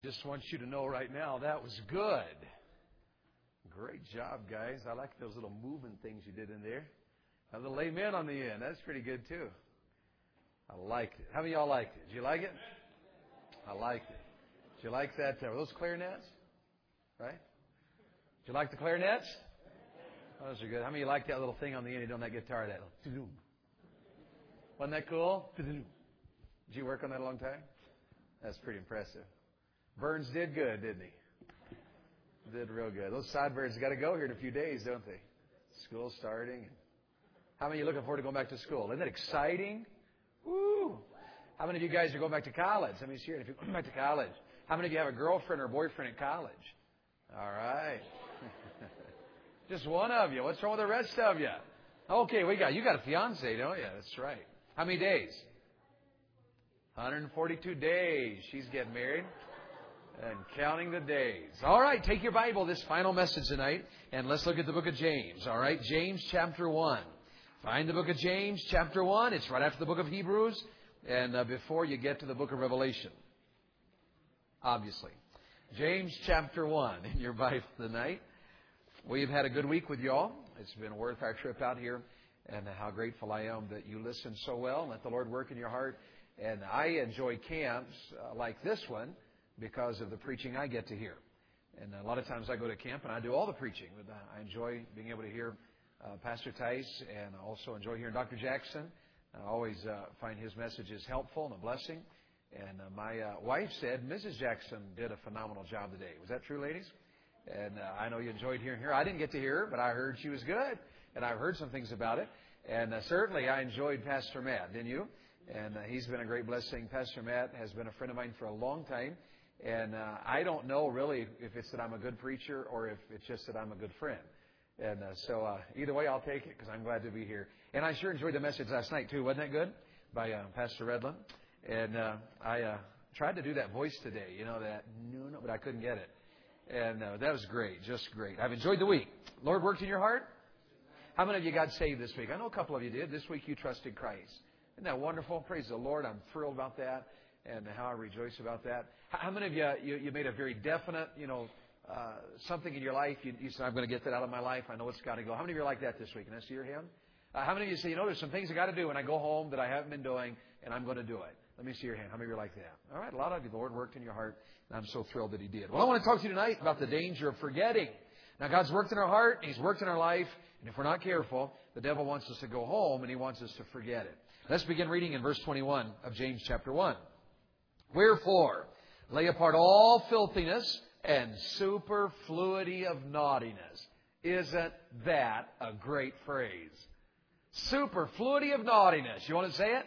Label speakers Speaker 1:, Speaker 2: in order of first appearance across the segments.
Speaker 1: Just want you to know right now, that was good. Great job, guys. I like those little moving things you did in there. A little amen on the end. That's pretty good, too. I liked it. How many of y'all liked it? Did you like it? I liked it. Did you like that? Were those clarinets? Right? Did you like the clarinets? Oh, those are good. How many of you like that little thing on the end on that guitar? That little, wasn't that cool? Did you work on that a long time? That's pretty impressive. Burns did good, didn't he? Did real good. Those Sideburns got to go here in a few days, don't they? School's starting. How many of you looking forward to going back to school? Isn't that exciting? Woo! How many of you guys are going back to college? Let me see here. If you're going back to college, how many of you have a girlfriend or boyfriend at college? All right. Just one of you. What's wrong with the rest of you? Okay, you got a fiance, don't you? That's right. How many days? 142 days. She's getting married. And counting the days. All right, take your Bible, this final message tonight, and let's look at the book of James. All right, James chapter 1. Find the book of James chapter 1. It's right after the book of Hebrews and before you get to the book of Revelation. Obviously. James chapter 1 in your Bible tonight. We've had a good week with you all. It's been worth our trip out here, and how grateful I am that you listen so well and let the Lord work in your heart. And I enjoy camps like this one, because of the preaching I get to hear. And a lot of times I go to camp and I do all the preaching. But I enjoy being able to hear Pastor Tice, and I also enjoy hearing Dr. Jackson. I always find his messages helpful and a blessing. And my wife said Mrs. Jackson did a phenomenal job today. Was that true, ladies? And I know you enjoyed hearing her. I didn't get to hear her, but I heard she was good. And I've heard some things about it. And certainly I enjoyed Pastor Matt, didn't you? And he's been a great blessing. Pastor Matt has been a friend of mine for a long time. And I don't know really if it's that I'm a good preacher or if it's just that I'm a good friend. And so either way, I'll take it because I'm glad to be here. And I sure enjoyed the message last night, too. Wasn't that good? By Pastor Redland. And I tried to do that voice today, that no, but I couldn't get it. And that was great, just great. I've enjoyed the week. Lord worked in your heart? How many of you got saved this week? I know a couple of you did. This week you trusted Christ. Isn't that wonderful? Praise the Lord. I'm thrilled about that. And how I rejoice about that. How many of you made a very definite, something in your life? You said, I'm going to get that out of my life. I know it's got to go. How many of you are like that this week? Can I see your hand? How many of you say, there's some things I got to do when I go home that I haven't been doing, and I'm going to do it? Let me see your hand. How many of you are like that? All right, a lot of you, the Lord worked in your heart, and I'm so thrilled that He did. Well, I want to talk to you tonight about the danger of forgetting. Now, God's worked in our heart, He's worked in our life, and if we're not careful, the devil wants us to go home, and he wants us to forget it. Let's begin reading in verse 21 of James chapter 1. Wherefore, lay apart all filthiness and superfluity of naughtiness. Isn't that a great phrase? Superfluity of naughtiness. You want to say it?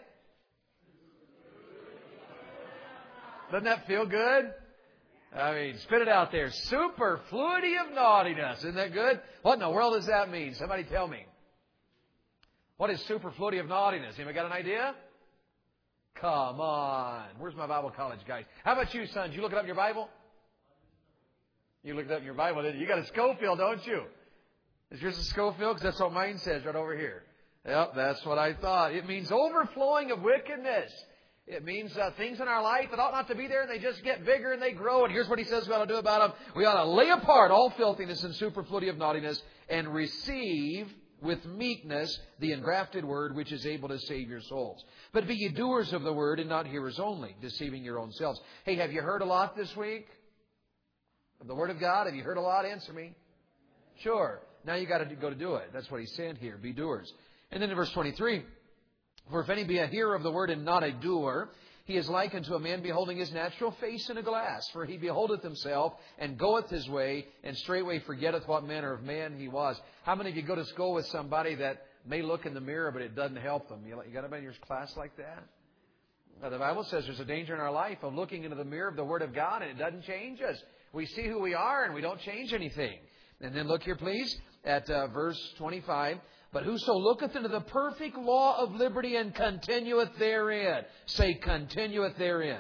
Speaker 1: Doesn't that feel good? I mean, spit it out there. Superfluity of naughtiness. Isn't that good? What in the world does that mean? Somebody tell me. What is superfluity of naughtiness? Anybody got an idea? Come on. Where's my Bible college guys? How about you, son? Did you look it up in your Bible? You looked it up in your Bible, didn't you? You got a Schofield, don't you? Is yours a Schofield? Because that's what mine says right over here. Yep, that's what I thought. It means overflowing of wickedness. It means things in our life that ought not to be there, and they just get bigger and they grow. And here's what he says we ought to do about them. We ought to lay apart all filthiness and superfluity of naughtiness and receive with meekness the engrafted word which is able to save your souls. But be ye doers of the word and not hearers only, deceiving your own selves. Hey, have you heard a lot this week of the word of God? Have you heard a lot? Answer me. Sure. Now you got to go to do it. That's what he's saying here. Be doers. And then in verse 23, for if any be a hearer of the word and not a doer, he is like unto a man beholding his natural face in a glass. For he beholdeth himself and goeth his way, and straightway forgetteth what manner of man he was. How many of you go to school with somebody that may look in the mirror, but it doesn't help them? You got anybody in your class like that? Now, the Bible says there's a danger in our life of looking into the mirror of the Word of God, and it doesn't change us. We see who we are, and we don't change anything. And then look here, please, at verse 25. But whoso looketh into the perfect law of liberty and continueth therein. Say, continueth therein.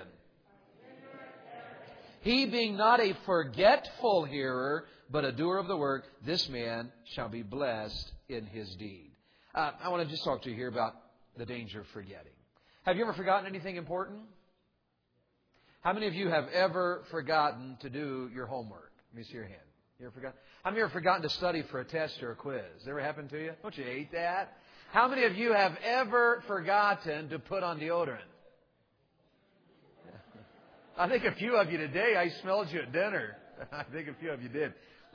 Speaker 1: He being not a forgetful hearer, but a doer of the work, this man shall be blessed in his deed. I want to just talk to you here about the danger of forgetting. Have you ever forgotten anything important? How many of you have ever forgotten to do your homework? Let me see your hand. You ever forgotten? How many of you have forgotten to study for a test or a quiz? Ever happened to you? Don't you hate that? How many of you have ever forgotten to put on deodorant? I think a few of you today, I smelled you at dinner. I think a few of you did.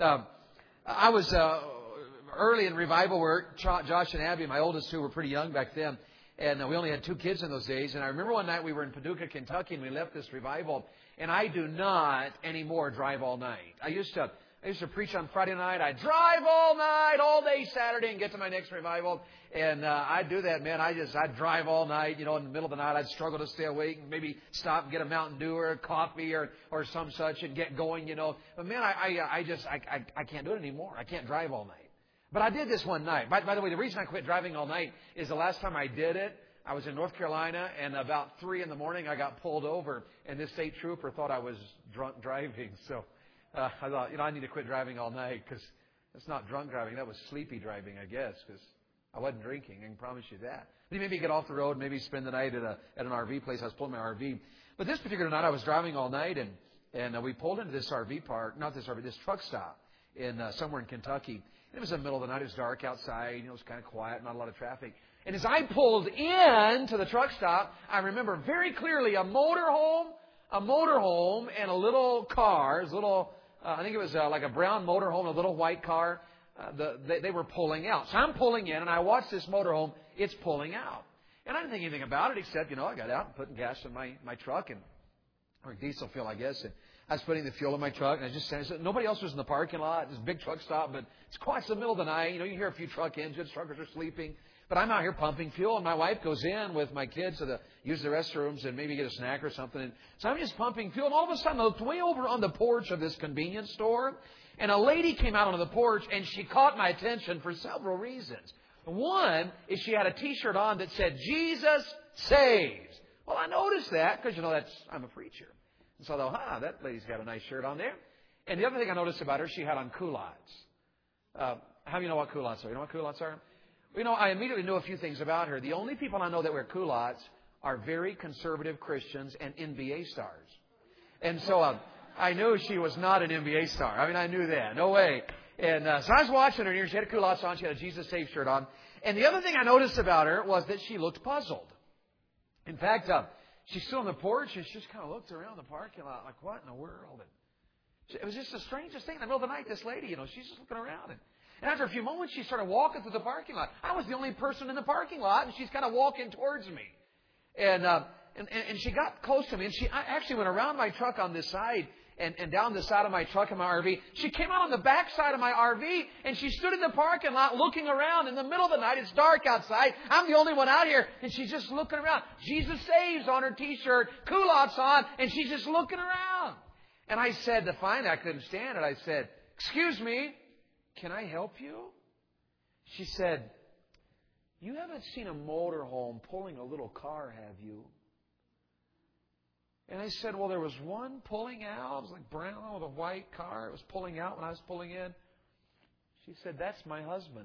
Speaker 1: I was early in revival work. Josh and Abby, my oldest two, were pretty young back then. And we only had 2 kids in those days. And I remember one night we were in Paducah, Kentucky, and we left this revival. And I do not anymore drive all night. I used to preach on Friday night. I'd drive all night, all day Saturday, and get to my next revival. And I'd do that, man. I'd drive all night. In the middle of the night, I'd struggle to stay awake and maybe stop and get a Mountain Dew or a coffee or some such and get going, But man, I can't do it anymore. I can't drive all night. But I did this one night. By the way, the reason I quit driving all night is the last time I did it, I was in North Carolina, and about 3 in the morning, I got pulled over, and this state trooper thought I was drunk driving. So I thought, I need to quit driving all night because it's not drunk driving. That was sleepy driving, I guess, because I wasn't drinking. I can promise you that. But maybe get off the road, maybe spend the night at an RV place. I was pulling my RV. But this particular night, I was driving all night, and we pulled into this RV park, this truck stop in somewhere in Kentucky. It was in the middle of the night. It was dark outside. It was kind of quiet, not a lot of traffic. And as I pulled in to the truck stop, I remember very clearly a motorhome, and a little car. I think it was like a brown motorhome, a little white car. They were pulling out. So I'm pulling in, and I watched this motorhome. It's pulling out. And I didn't think anything about it except, I got out and putting gas in my truck, or diesel fuel, I guess. And I was putting the fuel in my truck, and I just said, nobody else was in the parking lot. This big truck stop, but it's quiet. It's the middle of the night. You hear a few truck engines. Truckers are sleeping. But I'm out here pumping fuel, and my wife goes in with my kids to use the restrooms and maybe get a snack or something. And so I'm just pumping fuel, and all of a sudden I looked way over on the porch of this convenience store, and a lady came out onto the porch, and she caught my attention for several reasons. One is she had a T-shirt on that said, "Jesus saves." Well, I noticed that because, I'm a preacher. And so I thought, that lady's got a nice shirt on there. And the other thing I noticed about her, she had on culottes. How do you know what culottes are? You know what culottes are? I immediately knew a few things about her. The only people I know that wear culottes are very conservative Christians and NBA stars. And so I knew she was not an NBA star. I knew that. No way. And so I was watching her here. She had culottes on. She had a Jesus Saves shirt on. And the other thing I noticed about her was that she looked puzzled. In fact, she stood on the porch and she just kind of looked around the parking lot like, what in the world? And it was just the strangest thing. In the middle of the night, this lady, she's just looking around. And after a few moments, she started walking through the parking lot. I was the only person in the parking lot, and she's kind of walking towards me. And she got close to me, and I actually went around my truck on this side and down the side of my truck in my RV. She came out on the back side of my RV, and she stood in the parking lot looking around. In the middle of the night, it's dark outside. I'm the only one out here, and she's just looking around. Jesus Saves on her T-shirt, culottes on, and she's just looking around. And I said, to find I couldn't stand it, I said, "Excuse me, can I help you?" She said, "You haven't seen a motorhome pulling a little car, have you?" And I said, "Well, there was one pulling out. It was like brown with a white car. It was pulling out when I was pulling in." She said, "That's my husband.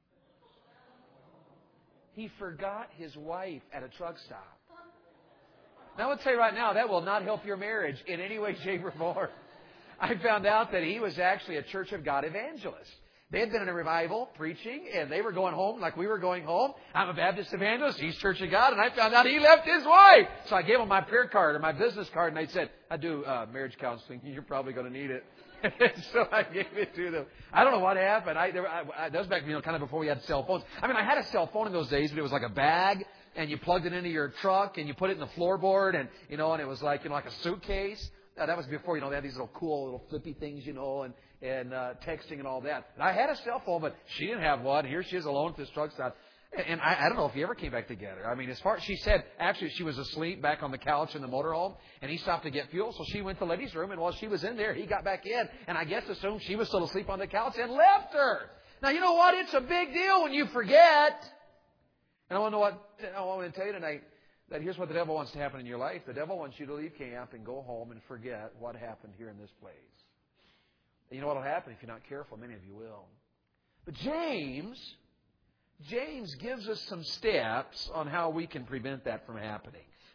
Speaker 1: He forgot his wife at a truck stop." Now, I would say right now, that will not help your marriage in any way, shape, or form. I found out that he was actually a Church of God evangelist. They had been in a revival preaching, and they were going home like we were going home. I'm a Baptist evangelist. He's Church of God. And I found out he left his wife. So I gave him my prayer card or my business card, and I said, "I do marriage counseling. You're probably going to need it." So I gave it to them. I don't know what happened. That was back, kind of before we had cell phones. I had a cell phone in those days, but it was like a bag, and you plugged it into your truck, and you put it in the floorboard, and it was like, like a suitcase. That was before, they had these little cool little flippy things, and texting and all that. And I had a cell phone, but she didn't have one. Here she is alone at this truck stop. And I don't know if he ever came back together. As far as she said, actually, she was asleep back on the couch in the motorhome, and he stopped to get fuel. So she went to the ladies' room, and while she was in there, he got back in, and I guess assumed she was still asleep on the couch and left her. Now, you know what? It's a big deal when you forget. And I want to tell you tonight that here's what the devil wants to happen in your life. The devil wants you to leave camp and go home and forget what happened here in this place. And you know what will happen if you're not careful? Many of you will. But James gives us some steps on how we can prevent that from happening.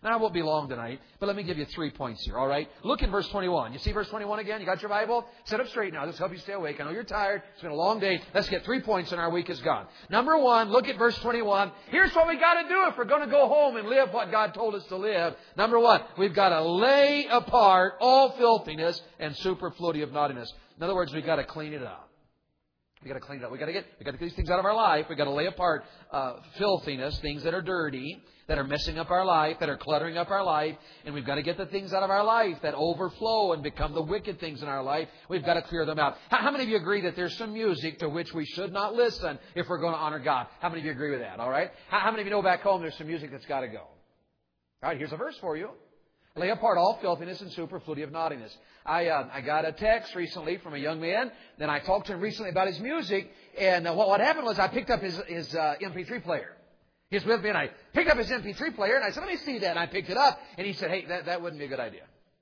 Speaker 1: Now, I won't be long tonight, but let me give you 3 points here, all right? Look in verse 21. You see verse 21 again? You got your Bible? Sit up straight now. This will help you stay awake. I know you're tired. It's been a long day. Let's get 3 points and our week is gone. Number 1, look at verse 21. Here's what we got to do if we're going to go home and live what God told us to live. Number 1, we've got to lay apart all filthiness and superfluity of naughtiness. In other words, we've got to clean it up. We've got to clean it up. We've got to get these things out of our life. We've got to lay apart filthiness, things that are dirty, that are messing up our life, that are cluttering up our life. And we've got to get the things out of our life that overflow and become the wicked things in our life. We've got to clear them out. How many of you agree that there's some music to which we should not listen if we're going to honor God? How many of you agree with that? All right? How many of you know back home there's some music that's got to go? All right, here's a verse for you. Lay apart all filthiness and superfluity of naughtiness. I got a text recently from a young man. Then I talked to him recently about his music. And what happened was I picked up his MP3 player. He was with me and I picked up his MP3 player and I said, let me see that. And I picked it up and he said, hey, that wouldn't be a good idea.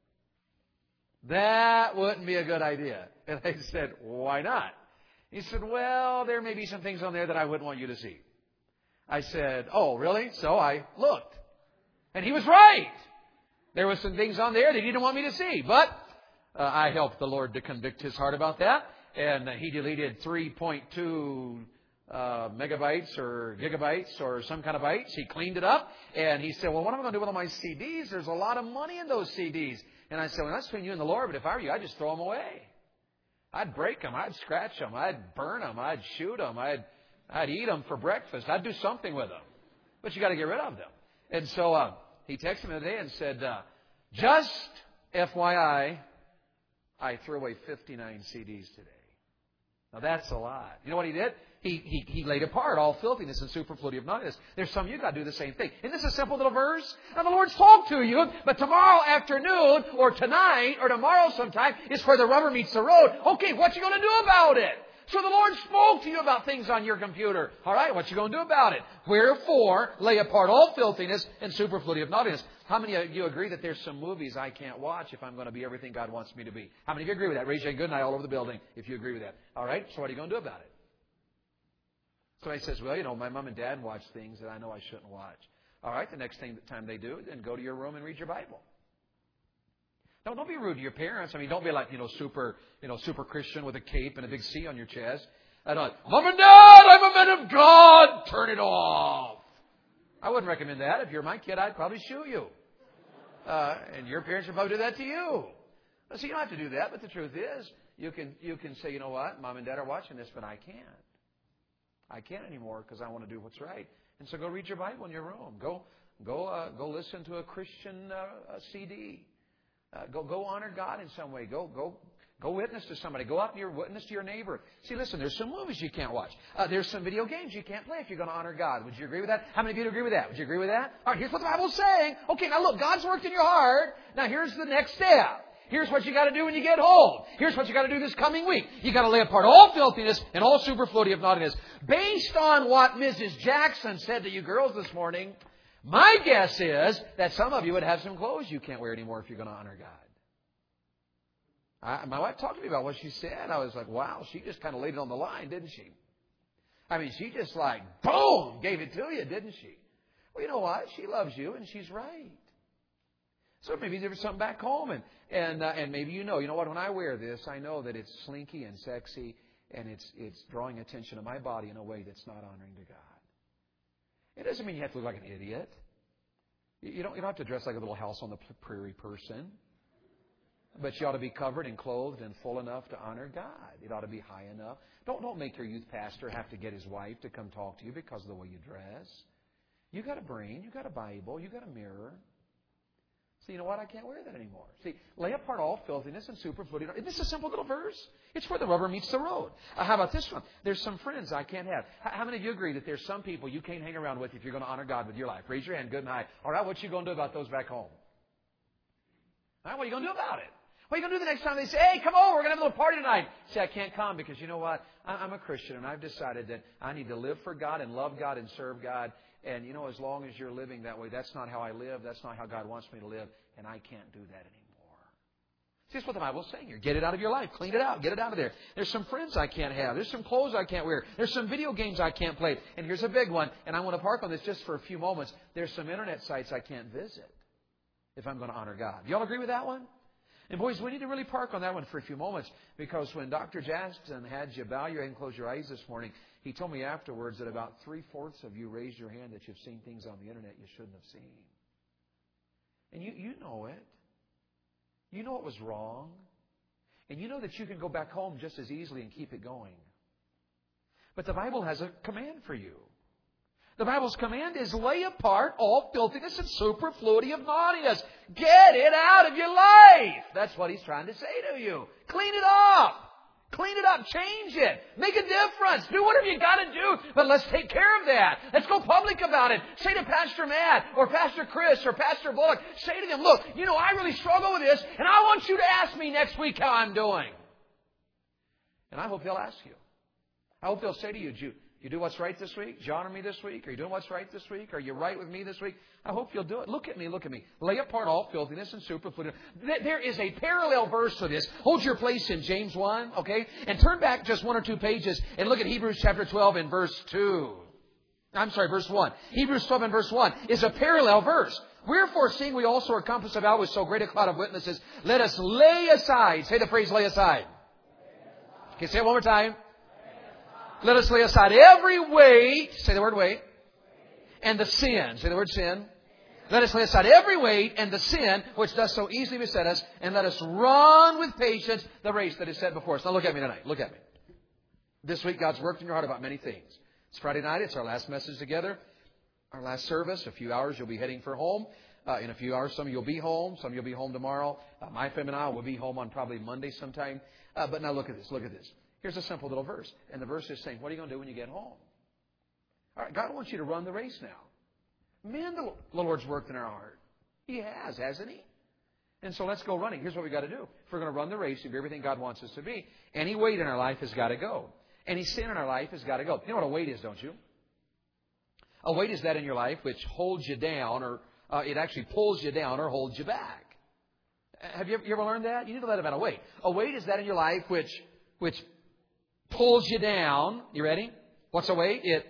Speaker 1: That wouldn't be a good idea. And I said, why not? He said, well, there may be some things on there that I wouldn't want you to see. I said, oh, really? So I looked. And he was right. There were some things on there that he didn't want me to see. But I helped the Lord to convict his heart about that. And he deleted 3.2 megabytes or gigabytes or some kind of bytes. He cleaned it up. And he said, well, what am I going to do with all my CDs? There's a lot of money in those CDs. And I said, well, that's between you and the Lord. But if I were you, I'd just throw them away. I'd break them. I'd scratch them. I'd burn them. I'd shoot them. I'd eat them for breakfast. I'd do something with them. But you got to get rid of them. And so he texted me today and said, just FYI, I threw away 59 CDs today. Now that's a lot. You know what he did? He laid apart all filthiness and superfluity of naughtiness. There's some of you got to do the same thing. Isn't this a simple little verse? Now the Lord's talked to you, but tomorrow afternoon or tonight or tomorrow sometime is where the rubber meets the road. Okay, what you going to do about it? So the Lord spoke to you about things on your computer. All right, what you going to do about it? Wherefore, lay apart all filthiness and superfluity of naughtiness. How many of you agree that there's some movies I can't watch if I'm going to be everything God wants me to be? How many of you agree with that? Raise your hand good and I all over the building if you agree with that. All right, so what are you going to do about it? Somebody says, well, you know, my mom and dad watch things that I know I shouldn't watch. All right, the next time they do, then go to your room and read your Bible. No, don't be rude to your parents. I mean, don't be like, super Christian with a cape and a big C on your chest. And Mom and Dad, I'm a man of God. Turn it off. I wouldn't recommend that. If you're my kid, I'd probably shoot you. And your parents would probably do that to you. So you don't have to do that. But the truth is, you can say, you know what, Mom and Dad are watching this, but I can't. I can't anymore because I want to do what's right. And so go read your Bible in your room. Go listen to a Christian CD. Go honor God in some way. Go witness to somebody. Go out and witness to your neighbor. See, listen, there's some movies you can't watch. There's some video games you can't play if you're going to honor God. Would you agree with that? How many of you agree with that? Would you agree with that? All right, here's what the Bible's saying. Okay, now look, God's worked in your heart. Now here's the next step. Here's what you got to do when you get home. Here's what you got to do this coming week. You got to lay apart all filthiness and all superfluity of naughtiness. Based on what Mrs. Jackson said to you girls this morning, my guess is that some of you would have some clothes you can't wear anymore if you're going to honor God. My wife talked to me about what she said. I was like, wow, she just kind of laid it on the line, didn't she? I mean, she just like, boom, gave it to you, didn't she? Well, you know what? She loves you and she's right. So maybe there was something back home and maybe you know what, when I wear this, I know that it's slinky and sexy and it's drawing attention to my body in a way that's not honoring to God. It doesn't mean you have to look like an idiot. You don't have to dress like a little house on the prairie person. But you ought to be covered and clothed and full enough to honor God. It ought to be high enough. Don't make your youth pastor have to get his wife to come talk to you because of the way you dress. You got a brain. You got a Bible. You got a mirror. So you know what? I can't wear that anymore. See, lay apart all filthiness and superfluity. Isn't this a simple little verse? It's where the rubber meets the road. How about this one? There's some friends I can't have. How many of you agree that there's some people you can't hang around with if you're going to honor God with your life? Raise your hand good and high. All right, what you going to do about those back home? All right, what are you going to do about it? What are you going to do the next time they say, hey, come over, we're going to have a little party tonight? Say, I can't come because you know what? I'm a Christian and I've decided that I need to live for God and love God and serve God. And, as long as you're living that way, that's not how I live. That's not how God wants me to live. And I can't do that anymore. See, that's what the Bible's saying here. Get it out of your life. Clean it out. Get it out of there. There's some friends I can't have. There's some clothes I can't wear. There's some video games I can't play. And here's a big one. And I want to park on this just for a few moments. There's some internet sites I can't visit. if I'm going to honor God. Do y'all agree with that one? And boys, we need to really park on that one for a few moments, because when Dr. Jackson had you bow your head and close your eyes this morning, he told me afterwards that about 3/4 of you raised your hand that you've seen things on the internet you shouldn't have seen. And you know it. You know it was wrong. And you know that you can go back home just as easily and keep it going. But the Bible has a command for you. The Bible's command is lay apart all filthiness and superfluity of naughtiness. Get it out of your life. That's what He's trying to say to you. Clean it up. Clean it up. Change it. Make a difference. Do whatever you got to do. But let's take care of that. Let's go public about it. Say to Pastor Matt or Pastor Chris or Pastor Bullock, say to them, look, I really struggle with this, and I want you to ask me next week how I'm doing. And I hope they'll ask you. I hope they'll say to you, you do what's right this week? Did you honor me this week? Are you doing what's right this week? Are you right with me this week? I hope you'll do it. Look at me. Lay apart all filthiness and superfluity. There is a parallel verse to this. Hold your place in James 1, okay? And turn back just 1 or 2 pages and look at Hebrews chapter 12 and verse 1. Hebrews 12 and verse 1 is a parallel verse. Wherefore, seeing we also are compassed about with so great a cloud of witnesses, let us lay aside. Say the phrase, lay aside. Okay, say it one more time. Let us lay aside every weight, say the word weight, and the sin. Say the word sin. Let us lay aside every weight and the sin which does so easily beset us, and let us run with patience the race that is set before us. Now look at me tonight. Look at me. This week God's worked in your heart about many things. It's Friday night. It's our last message together. Our last service. A few hours you'll be heading for home. In a few hours some of you will be home. Some of you will be home tomorrow. My family and I will be home on probably Monday sometime. But now look at this. Look at this. Here's a simple little verse. And the verse is saying, what are you going to do when you get home? All right, God wants you to run the race now. Man, the Lord's worked in our heart. He has, hasn't He? And so let's go running. Here's what we've got to do. If we're going to run the race and be everything God wants us to be, any weight in our life has got to go. Any sin in our life has got to go. You know what a weight is, don't you? A weight is that in your life which holds you down, or it actually pulls you down or holds you back. Have you ever learned that? You need to learn about a weight. A weight is that in your life which pulls you down. You ready? What's a weight? It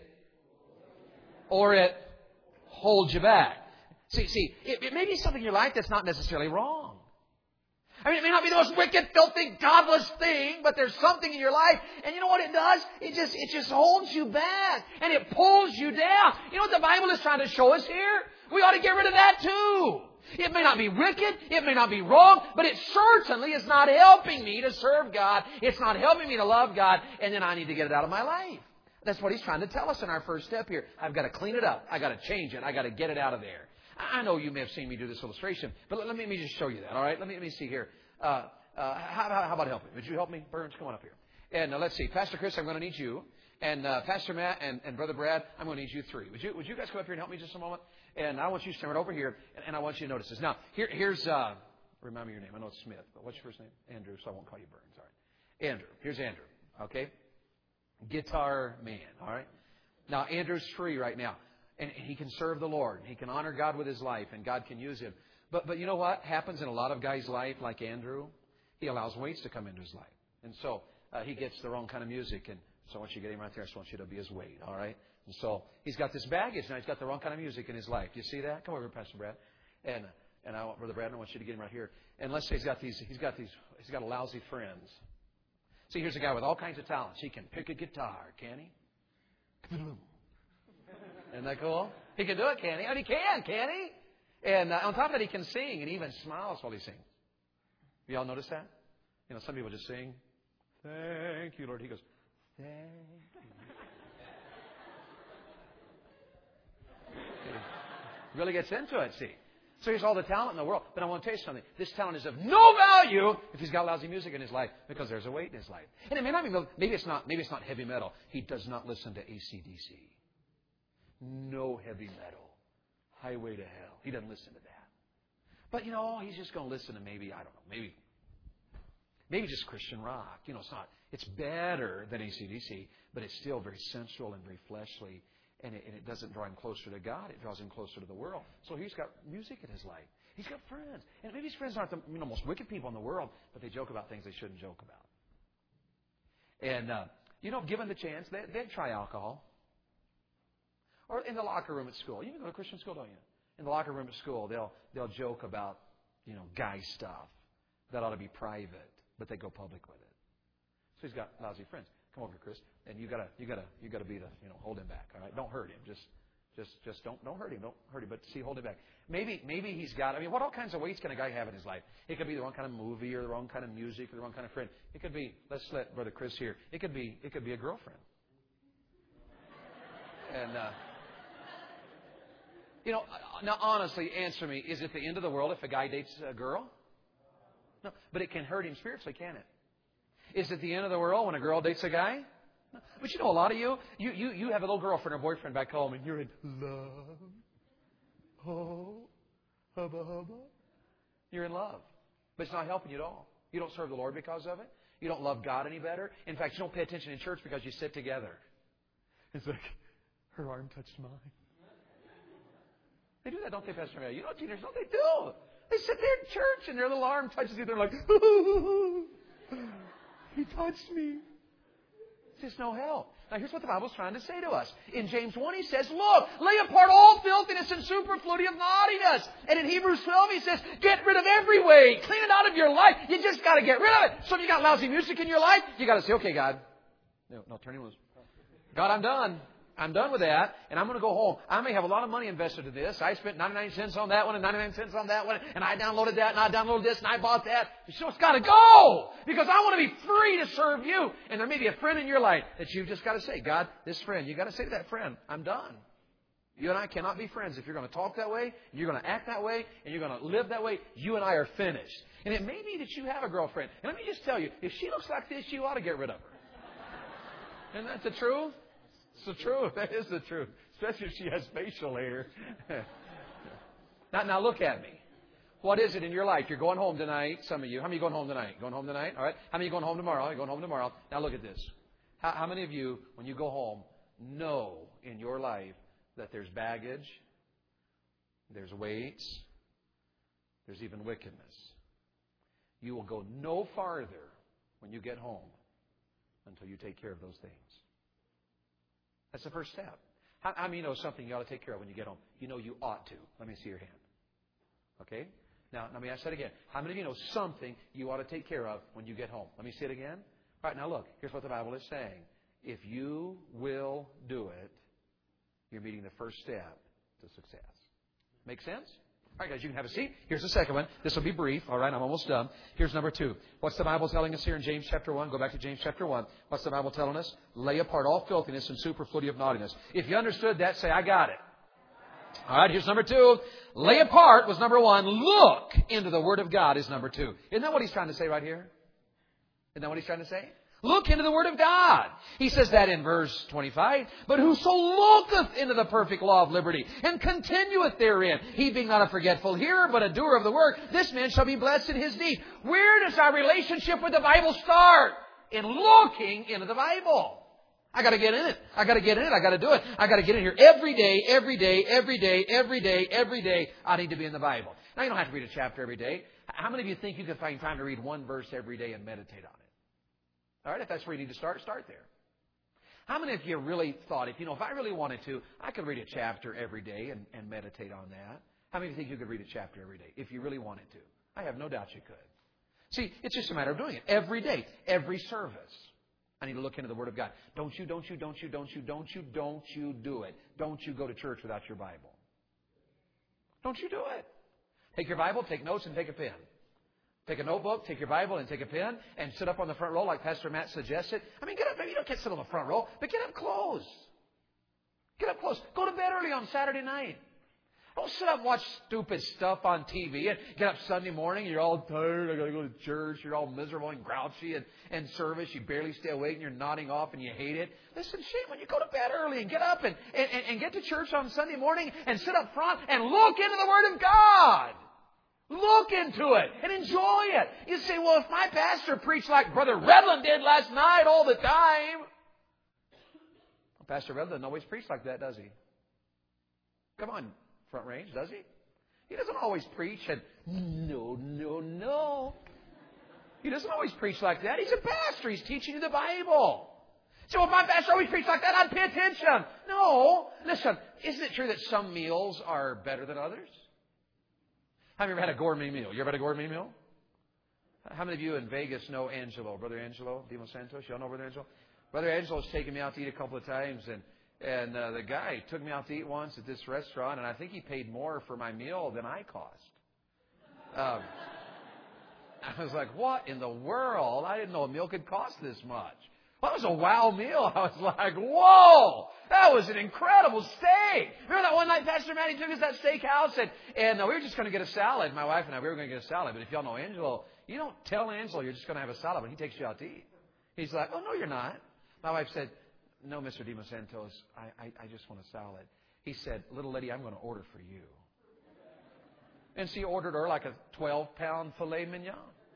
Speaker 1: holds you back. See, it may be something in your life that's not necessarily wrong. I mean, it may not be the most wicked, filthy, godless thing, but there's something in your life, and you know what it does? It just holds you back, and it pulls you down. You know what the Bible is trying to show us here? We ought to get rid of that too. It may not be wicked, it may not be wrong, but it certainly is not helping me to serve God. It's not helping me to love God, and then I need to get it out of my life. That's what He's trying to tell us in our first step here. I've got to clean it up. I've got to change it. I've got to get it out of there. I know you may have seen me do this illustration, but let me just show you that, all right? Let me see here. How about helping? Would you help me? Burns, come on up here. And let's see. Pastor Chris, I'm going to need you. And Pastor Matt and Brother Brad, I'm going to need you three. Would you guys come up here and help me just a moment? And I want you to stand right over here, and I want you to notice this. Now, here's, remind me your name. I know it's Smith, but what's your first name? Andrew, so I won't call you Burns. All right. Andrew. Here's Andrew, okay? Guitar man, all right? Now, Andrew's free right now, and he can serve the Lord. He can honor God with his life, and God can use him. But you know what happens in a lot of guys' life, like Andrew? He allows weights to come into his life. And so he gets the wrong kind of music, and so once you get him right there, I just want you to be his weight, all right? And so he's got this baggage now. He's got the wrong kind of music in his life. Do you see that? Come over here, Pastor Brad. And I want Brother Brad, I want you to get him right here. And let's say he's got lousy friends. See, here's a guy with all kinds of talents. He can pick a guitar, can he? Isn't that cool? He can do it, can he? And he can he? And on top of that, he can sing, and he even smiles while he sings. You all notice that? You know, some people just sing, "Thank you, Lord." He goes, "Thank you." He really gets into it, see. So here's all the talent in the world. But I want to tell you something. This talent is of no value if he's got lousy music in his life, because there's a weight in his life. And it may not be, maybe it's not heavy metal. He does not listen to AC/DC. No heavy metal. Highway to Hell. He doesn't listen to that. But, you know, he's just going to listen to maybe just Christian rock. You know, it's better than AC/DC, but it's still very sensual and very fleshly. And it doesn't draw him closer to God. It draws him closer to the world. So he's got music in his life. He's got friends. And maybe his friends aren't the most wicked people in the world, but they joke about things they shouldn't joke about. And, given the chance, they'd try alcohol. Or in the locker room at school. You go to Christian school, don't you? In the locker room at school, they'll joke about, guy stuff. That ought to be private, but they go public with it. So he's got lousy friends. Come over here, Chris, and you gotta be the, hold him back. All right, don't hurt him. Just don't hurt him. Don't hurt him. But see, hold him back. Maybe he's got. What all kinds of weights can a guy have in his life? It could be the wrong kind of movie, or the wrong kind of music, or the wrong kind of friend. It could be. Let's let Brother Chris here. It could be a girlfriend. And now honestly, answer me: is it the end of the world if a guy dates a girl? No, but it can hurt him spiritually, can it? Is it the end of the world when a girl dates a guy? No. But a lot of you have a little girlfriend or boyfriend back home, and you're in love. Oh, hubba hubba. You're in love, but it's not helping you at all. You don't serve the Lord because of it. You don't love God any better. In fact, you don't pay attention in church because you sit together. It's like her arm touched mine. They do that, don't they, Pastor Mary? Teenagers, don't they do? They sit there in church and their little arm touches you. They're like, he touched me. It's just no help. Now, here's what the Bible's trying to say to us. In James 1, he says, look, lay apart all filthiness and superfluity of naughtiness. And in Hebrews 12, he says, get rid of every weight. Clean it out of your life. You just got to get rid of it. So if you got lousy music in your life, you got to say, okay, God. No, turn him loose. God, I'm done. I'm done with that, and I'm going to go home. I may have a lot of money invested in this. I spent 99 cents on that one and 99 cents on that one, and I downloaded that, and I downloaded this, and I bought that. So it's got to go, because I want to be free to serve you. And there may be a friend in your life that you've just got to say, God, this friend, you've got to say to that friend, I'm done. You and I cannot be friends. If you're going to talk that way, and you're going to act that way, and you're going to live that way, you and I are finished. And it may be that you have a girlfriend. And let me just tell you, if she looks like this, you ought to get rid of her. Isn't that the truth? It's the truth. That is the truth. Especially if she has facial hair. Now look at me. What is it in your life? You're going home tonight. Some of you. How many are going home tonight? Going home tonight? All right. How many are going home tomorrow? You're going home tomorrow. Now look at this. How many of you, when you go home, know in your life that there's baggage, there's weights, there's even wickedness? You will go no farther when you get home until you take care of those things. That's the first step. How many know something you ought to take care of when you get home? You ought to. Let me see your hand. Okay? Now, let me ask that again. How many of you know something you ought to take care of when you get home? Let me see it again. All right, now look. Here's what the Bible is saying. If you will do it, you're meeting the first step to success. Make sense? All right, guys, you can have a seat. Here's the second one. This will be brief. All right, I'm almost done. Here's number 2. What's the Bible telling us here in James chapter 1? Go back to James chapter 1. What's the Bible telling us? Lay apart all filthiness and superfluity of naughtiness. If you understood that, say, I got it. All right, here's number 2. Lay apart was number 1. Look into the Word of God is number 2. Isn't that what he's trying to say right here? Isn't that what he's trying to say? Look into the Word of God. He says that in verse 25. But whoso looketh into the perfect law of liberty and continueth therein, he being not a forgetful hearer, but a doer of the work, this man shall be blessed in his deed. Where does our relationship with the Bible start? In looking into the Bible. I got to get in it. I got to get in it. I got to do it. I got to get in here every day, every day, every day, every day, every day. I need to be in the Bible. Now, you don't have to read a chapter every day. How many of you think you can find time to read one verse every day and meditate on it? All right, if that's where you need to start there. How many of you really thought, if I really wanted to, I could read a chapter every day and meditate on that? How many of you think you could read a chapter every day if you really wanted to? I have no doubt you could. See, it's just a matter of doing it every day, every service. I need to look into the Word of God. Don't you do it. Don't you go to church without your Bible. Don't you do it. Take your Bible, take notes, and take a pen. Take a notebook, take your Bible, and take a pen, and sit up on the front row like Pastor Matt suggested. Get up. Maybe you don't get to sit on the front row, but get up close. Get up close. Go to bed early on Saturday night. Don't sit up and watch stupid stuff on TV and get up Sunday morning. You're all tired. I got to go to church. You're all miserable and grouchy and service. You barely stay awake and you're nodding off and you hate it. Listen, shame when you go to bed early and get up and get to church on Sunday morning and sit up front and look into the Word of God. Look into it and enjoy it. You say, well, if my pastor preached like Brother Redland did last night all the time. Well, Pastor Redland doesn't always preach like that, does he? Come on, Front Range, does he? He doesn't always preach and no. He doesn't always preach like that. He's a pastor. He's teaching you the Bible. So if my pastor always preached like that, I'd pay attention. No. Listen, isn't it true that some meals are better than others? Have you ever had a gourmet meal? You ever had a gourmet meal? How many of you in Vegas know Angelo, Brother Angelo Demos Santos? You all know Brother Angelo? Brother Angelo's taken me out to eat a couple of times, and the guy took me out to eat once at this restaurant, and I think he paid more for my meal than I cost. I was like, what in the world? I didn't know a meal could cost this much. Well, that was a wow meal. I was like, whoa, that was an incredible steak. Remember that one night Pastor Matty took us to that steakhouse, and we were just going to get a salad. My wife and I, we were going to get a salad. But if y'all know Angelo, you don't tell Angelo you're just going to have a salad when he takes you out to eat. He's like, oh, no, you're not. My wife said, no, Mr. Demos Santos, I just want a salad. He said, little lady, I'm going to order for you. And she ordered her like a 12-pound filet mignon.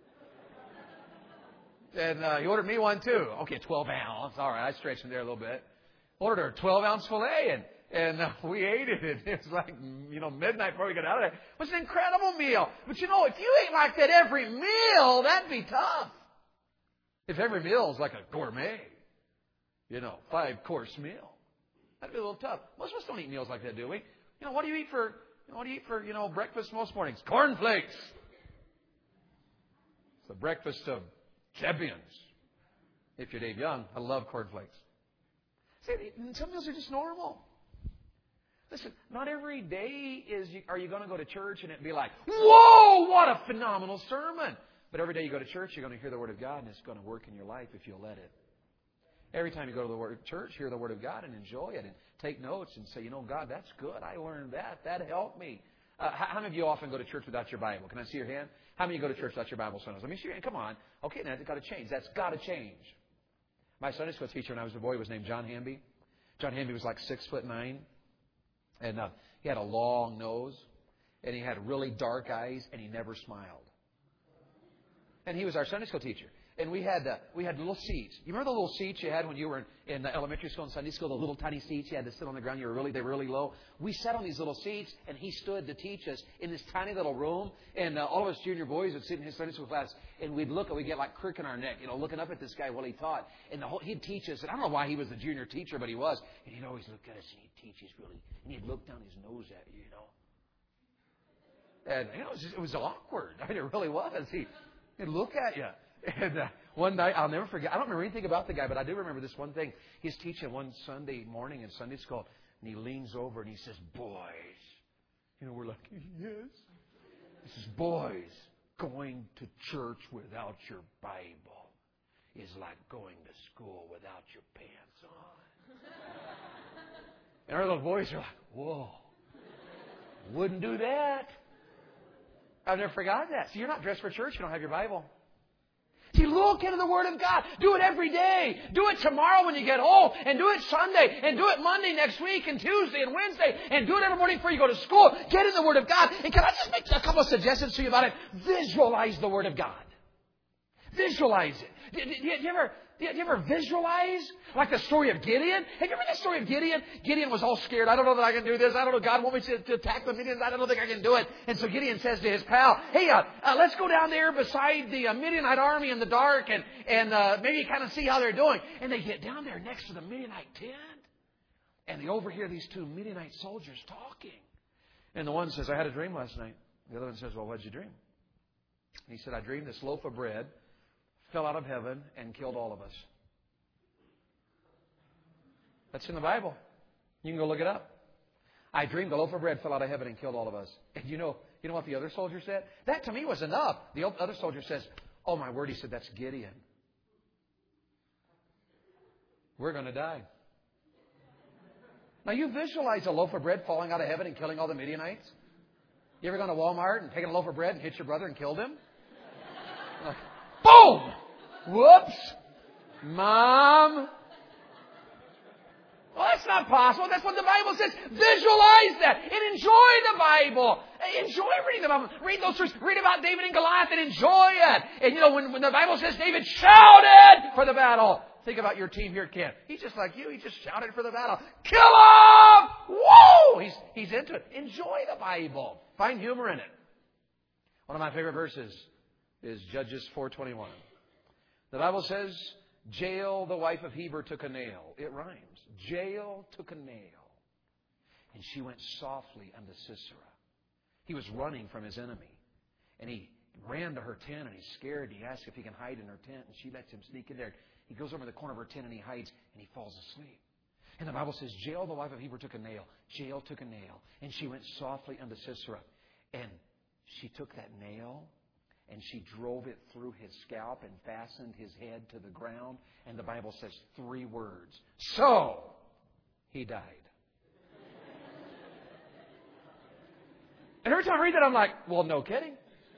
Speaker 1: And he ordered me one too. Okay, 12 ounce. All right, I stretched him there a little bit. Ordered her a 12-ounce filet, and we ate it. And it was like, midnight before we got out of there. It was an incredible meal. But if you ate like that every meal, that'd be tough. If every meal is like a gourmet, 5-course meal, that'd be a little tough. Most of us don't eat meals like that, do we? What do you eat for breakfast most mornings? Cornflakes. It's the breakfast of champions. If you're Dave Young, I love cornflakes. See, some meals are just normal. Listen, not every day are you going to go to church and it'd be like, whoa, what a phenomenal sermon. But every day you go to church, you're going to hear the Word of God, and it's going to work in your life if you'll let it. Every time you go to the church, hear the Word of God and enjoy it and take notes and say, God, that's good. I learned that. That helped me. How many of you often go to church without your Bible? Can I see your hand? How many of you go to church without your Bible sometimes? Let me see your hand. Come on. Okay, now that's got to change. That's got to change. My Sunday school teacher when I was a boy was named John Hamby. John Hamby was like 6'9", and he had a long nose, and he had really dark eyes, and he never smiled. And he was our Sunday school teacher. And we had little seats. You remember the little seats you had when you were in elementary school and Sunday school, the little tiny seats you had to sit on the ground? They were really low. We sat on these little seats, and he stood to teach us in this tiny little room. And all of us junior boys would sit in his Sunday school class, and we'd look, and we'd get like crick in our neck, looking up at this guy while he taught. And he'd teach us. And I don't know why he was the junior teacher, but he was. And he'd always look at us, and he'd teach us and he'd look down his nose at you, And it was awkward. I mean, it really was. He'd look at you. And one night, I'll never forget. I don't remember anything about the guy, but I do remember this one thing. He's teaching one Sunday morning in Sunday school, and he leans over and he says, boys. We're like, yes. He says, boys, going to church without your Bible is like going to school without your pants on. And our little boys are like, whoa, wouldn't do that. I've never forgotten that. So you're not dressed for church. You don't have your Bible. See, look into the Word of God. Do it every day. Do it tomorrow when you get home. And do it Sunday. And do it Monday next week and Tuesday and Wednesday. And do it every morning before you go to school. Get in the Word of God. And can I just make a couple of suggestions to you about it? Visualize the Word of God. Visualize it. Do you ever visualize? Like the story of Gideon? Have you ever read the story of Gideon? Gideon was all scared. I don't know that I can do this. I don't know. God wants me to attack the Midianites. I don't think I can do it. And so Gideon says to his pal, hey, let's go down there beside the Midianite army in the dark and maybe kind of see how they're doing. And they get down there next to the Midianite tent. And they overhear these two Midianite soldiers talking. And the one says, I had a dream last night. The other one says, well, what did you dream? And he said, I dreamed this loaf of bread fell out of heaven and killed all of us. That's in the Bible. You can go look it up. I dreamed the loaf of bread fell out of heaven and killed all of us. And you know what the other soldier said? That to me was enough. The other soldier says, oh my word, he said, that's Gideon. We're going to die. Now you visualize a loaf of bread falling out of heaven and killing all the Midianites? You ever gone to Walmart and taken a loaf of bread and hit your brother and killed him? Like, boom! Whoops! Mom! Well, that's not possible. That's what the Bible says. Visualize that and enjoy the Bible. Enjoy reading the Bible. Read those stories. Read about David and Goliath and enjoy it. And when the Bible says David shouted for the battle, think about your team here at camp. He's just like you. He just shouted for the battle. Kill him! Whoa! He's into it. Enjoy the Bible. Find humor in it. One of my favorite verses is Judges 4:21. The Bible says, Jael, the wife of Heber, took a nail. It rhymes. Jael took a nail. And she went softly unto Sisera. He was running from his enemy. And he ran to her tent, and he's scared. He asks if he can hide in her tent, and she lets him sneak in there. He goes over to the corner of her tent, and he hides, and he falls asleep. And the Bible says, Jael, the wife of Heber, took a nail. Jael took a nail. And she went softly unto Sisera. And she took that nail, and she drove it through his scalp and fastened his head to the ground. And the Bible says 3 words. So, he died. And every time I read that, I'm like, well, no kidding.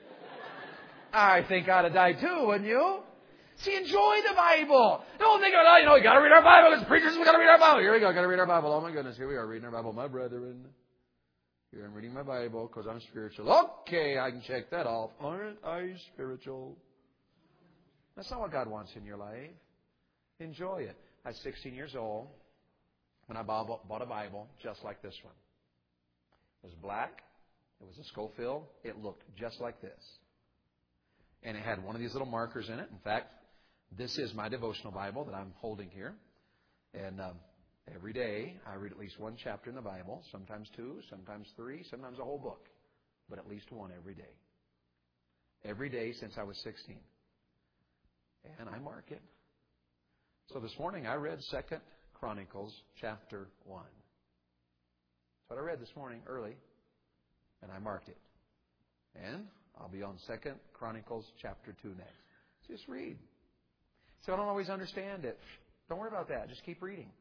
Speaker 1: I think I'd have died too, wouldn't you? See, enjoy the Bible. Don't think about, you got to read our Bible. As preachers, we got to read our Bible. Here we go, got to read our Bible. Oh my goodness, here we are reading our Bible. My brethren, here I'm reading my Bible because I'm spiritual. Okay, I can check that off. Aren't I spiritual? That's not what God wants in your life. Enjoy it. I was 16 years old when I bought a Bible just like this one. It was black. It was a Scofield. It looked just like this. And it had one of these little markers in it. In fact, this is my devotional Bible that I'm holding here. And every day I read at least one chapter in the Bible, sometimes 2, sometimes 3, sometimes a whole book, but at least one every day. Every day since I was 16. And I mark it. So this morning I read 2 Chronicles chapter 1. That's what I read this morning early, and I marked it. And I'll be on 2 Chronicles chapter 2 next. Just read. So I don't always understand it. Don't worry about that. Just keep reading.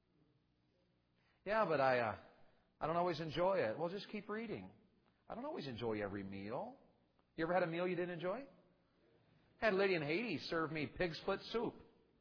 Speaker 1: Yeah, but I don't always enjoy it. Well, just keep reading. I don't always enjoy every meal. You ever had a meal you didn't enjoy? I had a lady in Haiti serve me pig's foot soup.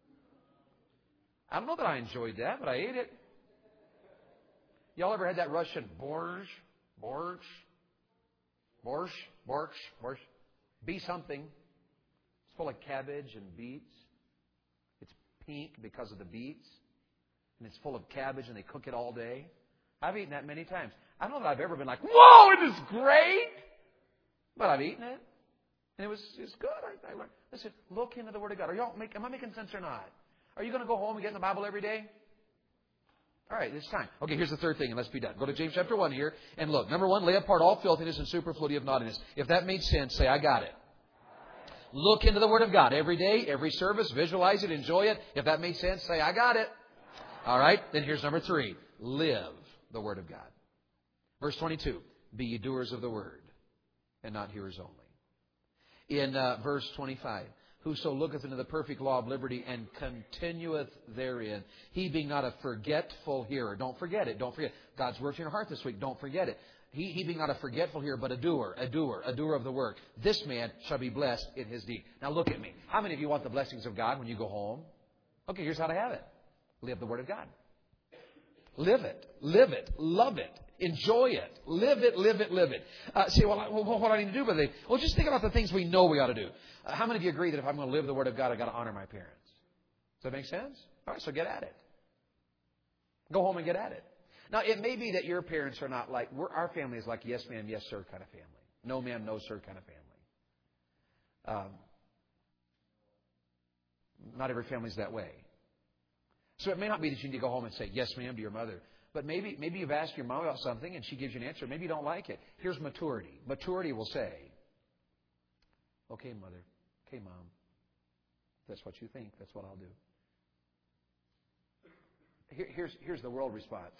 Speaker 1: I don't know that I enjoyed that, but I ate it. Y'all ever had that Russian borscht? Borscht? Borscht, borscht, borscht. Be something. It's full of cabbage and beets. It's pink because of the beets. And it's full of cabbage and they cook it all day. I've eaten that many times. I don't know that I've ever been like, whoa, it is great. But I've eaten it. And it's good. I learned. Listen, look into the Word of God. Am I making sense or not? Are you going to go home and get in the Bible every day? All right, it's time. Okay, here's the third thing, and let's be done. Go to James chapter 1 here, and look. Number 1, lay apart all filthiness and superfluity of naughtiness. If that made sense, say, I got it. Look into the Word of God every day, every service. Visualize it, enjoy it. If that made sense, say, I got it. All right, then here's number 3. Live the Word of God. Verse 22, be ye doers of the Word, and not hearers only. In verse 25, whoso looketh into the perfect law of liberty and continueth therein, he being not a forgetful hearer. Don't forget it. Don't forget. God's worked in your heart this week. Don't forget it. He being not a forgetful hearer, but a doer of the work. This man shall be blessed in his deed. Now look at me. How many of you want the blessings of God when you go home? Okay, here's how to have it. Live the Word of God. Live it. Live it. Love it. Enjoy it. Live it, live it, live it. Say, well, what do I need to do with it? Well, just think about the things we know we ought to do. How many of you agree that if I'm going to live the Word of God, I've got to honor my parents? Does that make sense? All right, so get at it. Go home and get at it. Now, it may be that your parents are not like, our family is like yes, ma'am, yes, sir kind of family. No, ma'am, no, sir kind of family. Not every family is that way. So it may not be that you need to go home and say yes, ma'am, to your mother. But maybe you've asked your mom about something and she gives you an answer. Maybe you don't like it. Here's maturity. Maturity will say, okay, mother. Okay, mom. If that's what you think, that's what I'll do. Here's the world response.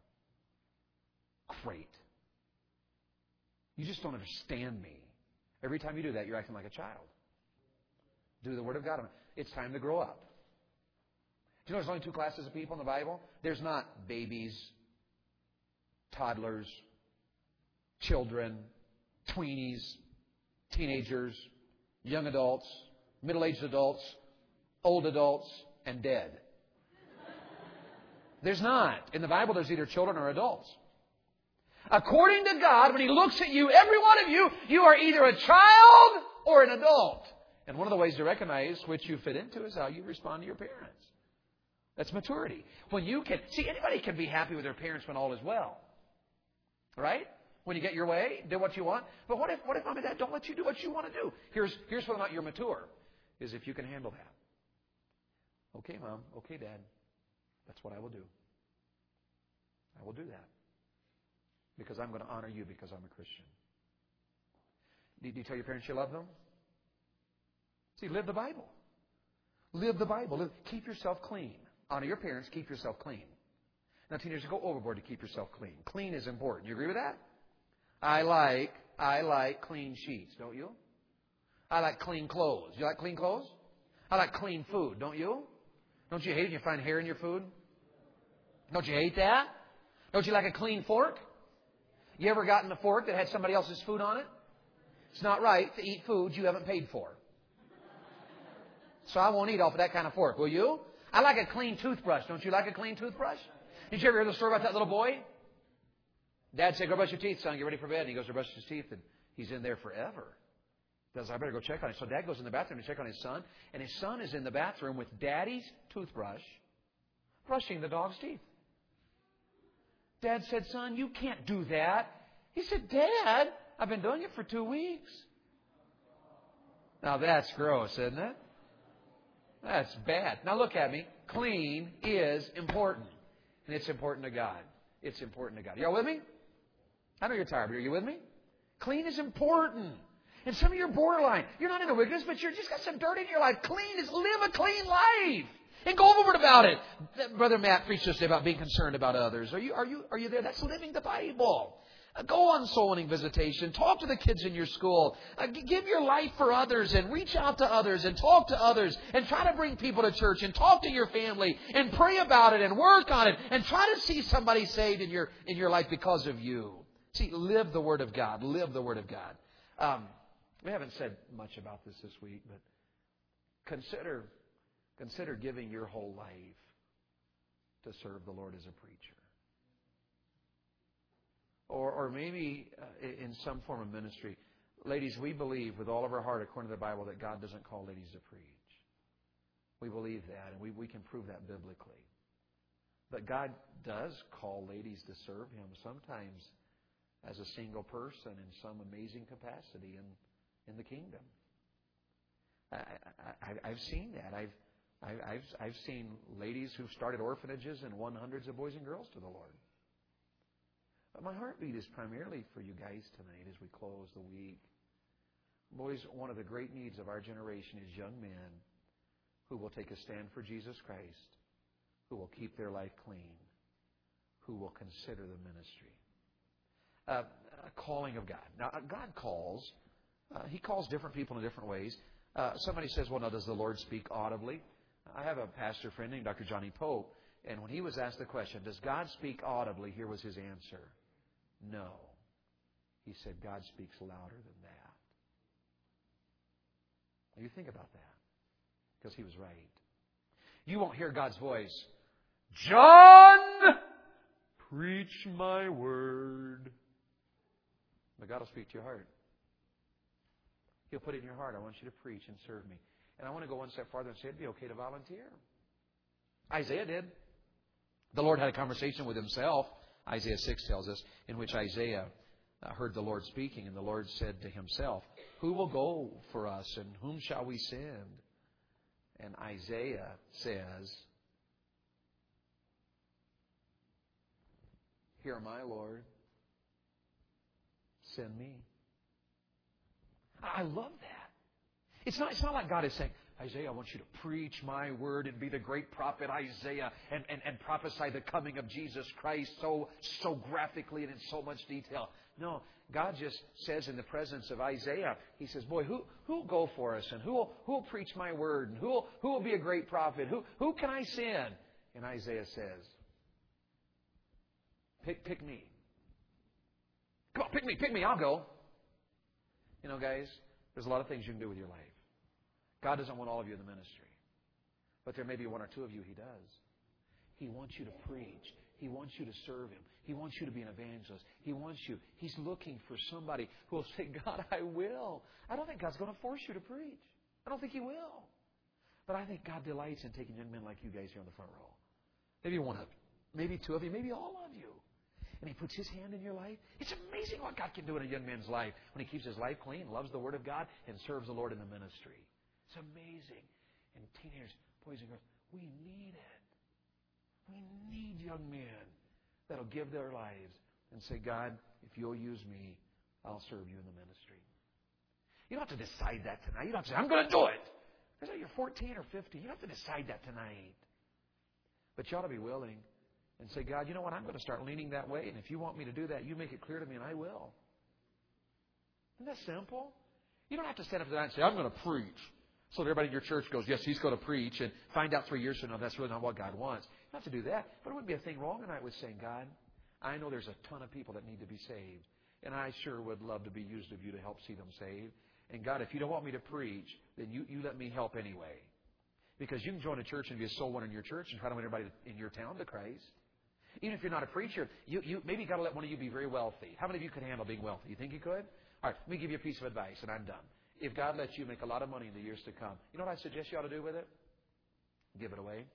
Speaker 1: Great. You just don't understand me. Every time you do that, you're acting like a child. Do the Word of God. It's time to grow up. Do you know there's only 2 classes of people in the Bible? There's not babies, toddlers, children, tweenies, teenagers, young adults, middle-aged adults, old adults, and dead. There's not. In the Bible, there's either children or adults. According to God, when He looks at you, every one of you, you are either a child or an adult. And one of the ways to recognize which you fit into is how you respond to your parents. That's maturity. When you can... See, anybody can be happy with their parents when all is well. Right? When you get your way, do what you want. But what if mom and dad don't let you do what you want to do? Here's whether or not you're mature, is if you can handle that. Okay, Mom. Okay, Dad. That's what I will do. I will do that. Because I'm going to honor you because I'm a Christian. Do you tell your parents you love them? See, live the Bible. Live the Bible. Keep yourself clean. Honor your parents. Keep yourself clean. Now, teenagers, go overboard to keep yourself clean. Clean is important. You agree with that? I like clean sheets, don't you? I like clean clothes. You like clean clothes? I like clean food, don't you? Don't you hate it when you find hair in your food? Don't you hate that? Don't you like a clean fork? You ever gotten a fork that had somebody else's food on it? It's not right to eat food you haven't paid for. So I won't eat off of that kind of fork, will you? I like a clean toothbrush. Don't you like a clean toothbrush? Did you ever hear the story about that little boy? Dad said, go brush your teeth, son. Get ready for bed. And he goes to brush his teeth, and he's in there forever. He says, I better go check on him. So Dad goes in the bathroom to check on his son, and his son is in the bathroom with Daddy's toothbrush brushing the dog's teeth. Dad said, son, you can't do that. He said, Dad, I've been doing it for 2 weeks. Now that's gross, isn't it? That's bad. Now look at me. Clean is important. And it's important to God. It's important to God. Y'all with me? I know you're tired, but are you with me? Clean is important. And some of you are borderline. You're not into wickedness, but you've just got some dirt in your life. Live a clean life. And go overboard about it. Brother Matt preached yesterday about being concerned about others. Are you there? That's living the Bible. Go on soul winning visitation. Talk to the kids in your school. Give your life for others and reach out to others and talk to others and try to bring people to church and talk to your family and pray about it and work on it and try to see somebody saved in your life because of you. See, live the Word of God. Live the Word of God. We haven't said much about this week, but consider giving your whole life to serve the Lord as a preacher. Or maybe in some form of ministry. Ladies, we believe with all of our heart, according to the Bible, that God doesn't call ladies to preach. We believe that, and we can prove that biblically. But God does call ladies to serve Him, sometimes as a single person in some amazing capacity in the kingdom. I've seen that. I've seen ladies who've started orphanages and won hundreds of boys and girls to the Lord. But my heartbeat is primarily for you guys tonight as we close the week. Boys, one of the great needs of our generation is young men who will take a stand for Jesus Christ, who will keep their life clean, who will consider the ministry. A calling of God. Now, God calls. He calls different people in different ways. Somebody says, well, now, does the Lord speak audibly? I have a pastor friend named Dr. Johnny Pope, and when he was asked the question, does God speak audibly? Here was his answer. No. He said, God speaks louder than that. Now, you think about that, because he was right. You won't hear God's voice. John, preach my word. But God will speak to your heart. He'll put it in your heart. I want you to preach and serve me. And I want to go one step farther and say it'd be okay to volunteer. Isaiah did. The Lord had a conversation with himself, Isaiah 6 tells us, in which Isaiah heard the Lord speaking, and the Lord said to himself, who will go for us, and whom shall we send? And Isaiah says, here am I, Lord. Send me. I love that. It's not like God is saying, Isaiah, I want you to preach my word and be the great prophet Isaiah and prophesy the coming of Jesus Christ so graphically and in so much detail. No, God just says in the presence of Isaiah, He says, boy, who will go for us, and who will preach my word, and who will be a great prophet? Who can I send? And Isaiah says, pick me. Come on, pick me, I'll go. You know, guys, there's a lot of things you can do with your life. God doesn't want all of you in the ministry. But there may be one or two of you He does. He wants you to preach. He wants you to serve Him. He wants you to be an evangelist. He's looking for somebody who will say, God, I will. I don't think God's going to force you to preach. I don't think He will. But I think God delights in taking young men like you guys here on the front row. Maybe one of you, maybe two of you, maybe all of you. And He puts His hand in your life. It's amazing what God can do in a young man's life when he keeps his life clean, loves the Word of God, and serves the Lord in the ministry. It's amazing. And teenagers, Boys and girls, we need it. We need young men that'll give their lives and say, God, if you'll use me, I'll serve you in the ministry. You don't have to decide that tonight. You don't have to say, I'm going to do it. Because you're 14 or 15. You don't have to decide that tonight. But you ought to be willing and say, God, you know what? I'm going to start leaning that way. And if you want me to do that, you make it clear to me and I will. Isn't that simple? You don't have to stand up tonight and say, I'm going to preach. So that everybody in your church goes, yes, he's going to preach. And find out 3 years from now that's really not what God wants. You don't have to do that. But it wouldn't be a thing wrong tonight with saying, God, I know there's a ton of people that need to be saved. And I sure would love to be used of you to help see them saved. And God, if you don't want me to preach, then you let me help anyway. Because you can join a church and be a soul winner in your church and try to win everybody in your town to Christ. Even if you're not a preacher, you maybe got to let one of you be very wealthy. How many of you could handle being wealthy? You think you could? All right, let me give you a piece of advice, and I'm done. If God lets you make a lot of money in the years to come, you know what I suggest you ought to do with it? Give it away.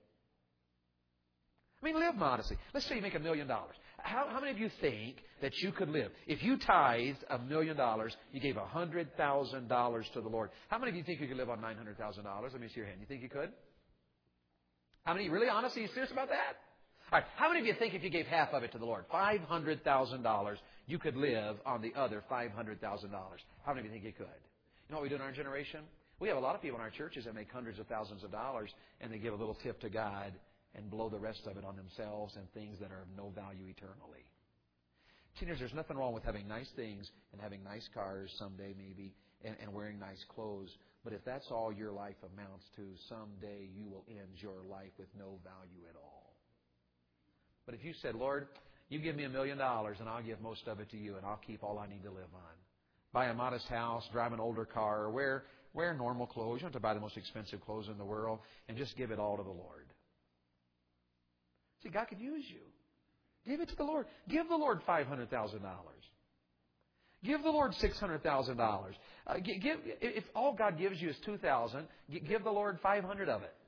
Speaker 1: I mean, live modestly. Let's say you make $1 million. How many of you think that you could live? If you tithed $1 million, you gave $100,000 to the Lord. How many of you think you could live on $900,000? Let me see your hand. You think you could? How many? Really? Honestly? You serious about that? All right. How many of you think if you gave half of it to the Lord, $500,000, you could live on the other $500,000? How many of you think you could? You know what we do in our generation? We have a lot of people in our churches that make hundreds of thousands of dollars, and they give a little tip to God and blow the rest of it on themselves and things that are of no value eternally. Teenagers, there's nothing wrong with having nice things and having nice cars someday maybe and wearing nice clothes. But if that's all your life amounts to, someday you will end your life with no value at all. But if you said, Lord, you give me $1 million and I'll give most of it to you and I'll keep all I need to live on. Buy a modest house, drive an older car, or wear normal clothes. You don't have to buy the most expensive clothes in the world, and just give it all to the Lord. See, God could use you. Give it to the Lord. Give the Lord $500,000. Give the Lord $600,000. If all God gives you is $2,000, give the Lord $500 of it.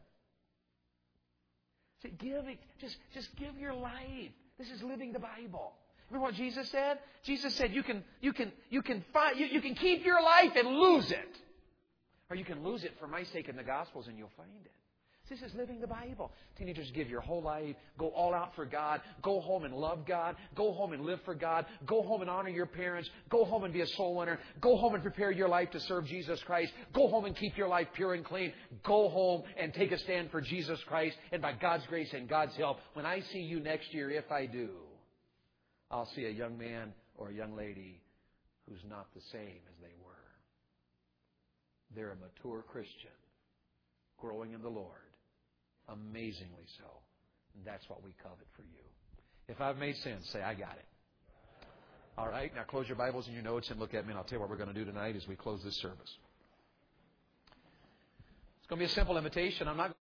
Speaker 1: See, give it. Just give your life. This is living the Bible. Remember what Jesus said? Jesus said you can keep your life and lose it, or you can lose it for my sake in the Gospels and you'll find it. This is living the Bible. Teenagers, give your whole life. Go all out for God. Go home and love God. Go home and live for God. Go home and honor your parents. Go home and be a soul winner. Go home and prepare your life to serve Jesus Christ. Go home and keep your life pure and clean. Go home and take a stand for Jesus Christ. And by God's grace and God's help, when I see you next year, if I do, I'll see a young man or a young lady who's not the same as they were. They're a mature Christian, growing in the Lord. Amazingly so. And that's what we covet for you. If I've made sense, say, I got it. All right, now close your Bibles and your notes and look at me, and I'll tell you what we're going to do tonight as we close this service. It's going to be a simple invitation. I'm not